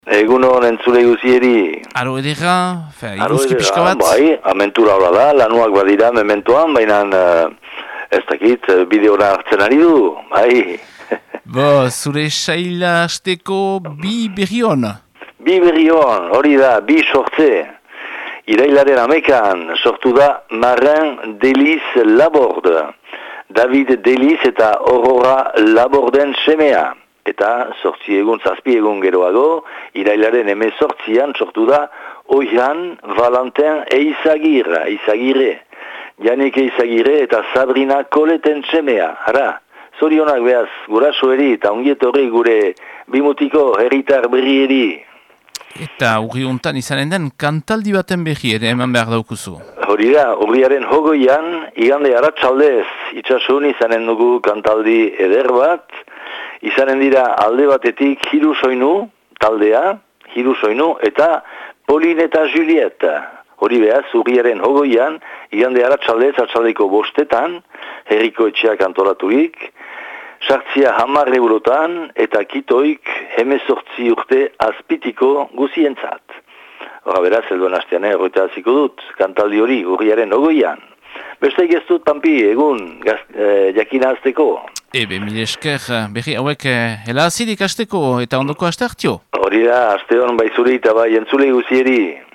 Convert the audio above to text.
Egunon entzule guzieri. Aro edera, iguzki pixka bat? Bai, amentura hori da, lanuak badira mementoan, baina ez dakit, bideora hartzen ari du, bai. Zure saila hasteko bi berrion? Bi berrion, hori da, bi sortze. Irailaren amekan sortu da Marin Delis Laborde. David Delis eta Aurora Laborden semea. Eta zazpi egun geroago, irailaren 18an sortu da Oihan Valentin Eizagirre. Janik Eizagirre eta Sabrina Koleten semea. Hara, zorionak behaz, gurasoeri eta ongietorri gure bimutiko herritar berrieri. Eta urri hontan izanen den kantaldi baten berri ere eman behar daukuzu. Hori da, urriaren 20an, igande aratsaldez itxasun izanen dugu kantaldi eder bat. Izanen dira alde batetik Hiru Soinu taldea, Hiru Soinu eta Pauline eta Julieta. Hori behaz, urriaren 20an, igande aratsaldez atsaldeko 5etan, herriko etxeak antolaturik, sartzia 10 eurotan eta kitoik 18 urte azpitiko guzientzat. Hora beraz, elduen hastean erroita hasiko dut, kantaldi hori urriaren 20an. Besteik ez dut, Pampi, egun jakina azteko. Mile esker, berri hauek helazidik hasteko eta ondoko haste hartio? Hori da, haste hon bai zuri eta bai entzule guzieri.